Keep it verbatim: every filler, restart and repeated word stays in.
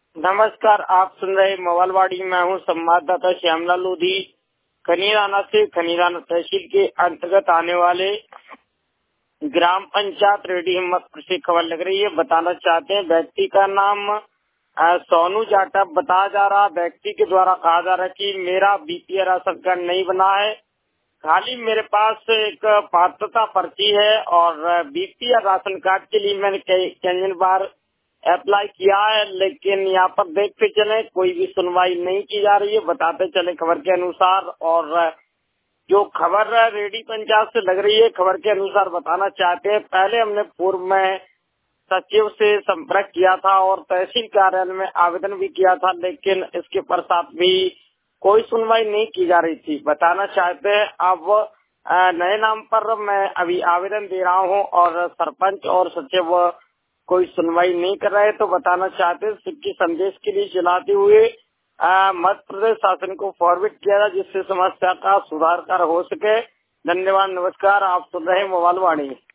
नमस्कार, आप सुन रहे मोबाइलवाड़ी। मैं हूँ संवाददाता श्यामलाल लोधी। खनीराना से खनीराना तहसील के अंतर्गत आने वाले ग्राम पंचायत रेडी हिम्मतपुर से खबर लग रही है। बताना चाहते हैं, व्यक्ति का नाम अ, सोनू जाटव बताया जा रहा। व्यक्ति के द्वारा कहा जा रहा है कि मेरा बीपीएल राशन कार्ड नहीं बना है, खाली मेरे पास एक पात्रता पर्ची है और बीपीएल राशन कार्ड के लिए मैंने कई कई बार अप्लाई किया है, लेकिन यहाँ पर देखते चले कोई भी सुनवाई नहीं की जा रही है। बताते चले खबर के अनुसार, और जो खबर रेडी पंचायत से लग रही है, खबर के अनुसार बताना चाहते हैं, पहले हमने पूर्व में सचिव से संपर्क किया था और तहसील कार्यालय में आवेदन भी किया था, लेकिन इसके पश्चात भी कोई सुनवाई नहीं की जा रही थी। बताना चाहते हैं, अब अ, नए नाम पर मैं अभी आवेदन दे रहा हूं और सरपंच और सचिव कोई सुनवाई नहीं कर रहे। तो बताना चाहते हैं, सिक्की संदेश के लिए चलाते हुए अ, मध्य प्रदेश शासन को फॉरवर्ड किया जाए, जिससे समस्या का सुधार कर हो सके। धन्यवाद, नमस्कार। आप सुन रहे हैं मोबाइल वाणी।